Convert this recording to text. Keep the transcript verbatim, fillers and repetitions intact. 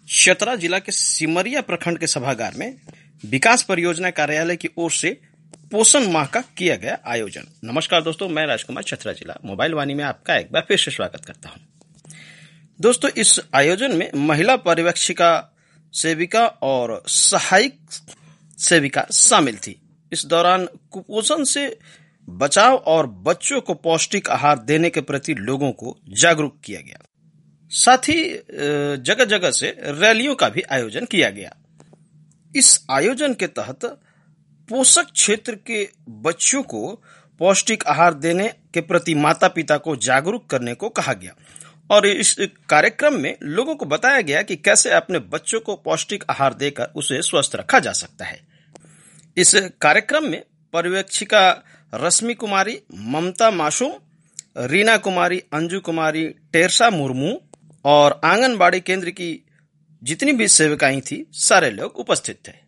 चतरा जिला के सिमरिया प्रखंड के सभागार में विकास परियोजना कार्यालय की ओर से पोषण माह का किया गया आयोजन। नमस्कार दोस्तों, मैं राजकुमार चतरा जिला मोबाइल वाणी में आपका एक बार फिर से स्वागत करता हूं। दोस्तों, इस आयोजन में महिला पर्यवेक्षिका, सेविका और सहायक सेविका शामिल थी। इस दौरान कुपोषण से बचाव और बच्चों को पौष्टिक आहार देने के प्रति लोगों को जागरूक किया गया। साथ ही जगह जगह से रैलियों का भी आयोजन किया गया। इस आयोजन के तहत पोषक क्षेत्र के बच्चों को पौष्टिक आहार देने के प्रति माता पिता को जागरूक करने को कहा गया और इस कार्यक्रम में लोगों को बताया गया कि कैसे अपने बच्चों को पौष्टिक आहार देकर उसे स्वस्थ रखा जा सकता है। इस कार्यक्रम में पर्यवेक्षिका रश्मि कुमारी, ममता मासूम, रीना कुमारी, अंजू कुमारी, टेरसा मुर्मू और आंगनबाड़ी केंद्र की जितनी भी सेविकाएं थी, सारे लोग उपस्थित थे।